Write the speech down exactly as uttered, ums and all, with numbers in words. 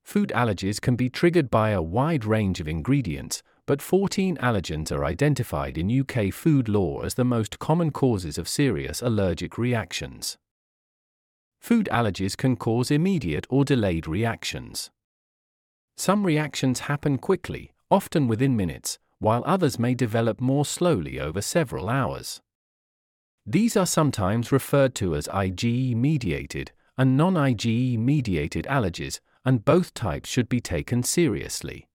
Food allergies can be triggered by a wide range of ingredients, but fourteen allergens are identified in U K food law as the most common causes of serious allergic reactions. Food allergies can cause immediate or delayed reactions. Some reactions happen quickly, often within minutes, while others may develop more slowly over several hours. These are sometimes referred to as IgE-mediated and non-IgE-mediated allergies, and both types should be taken seriously.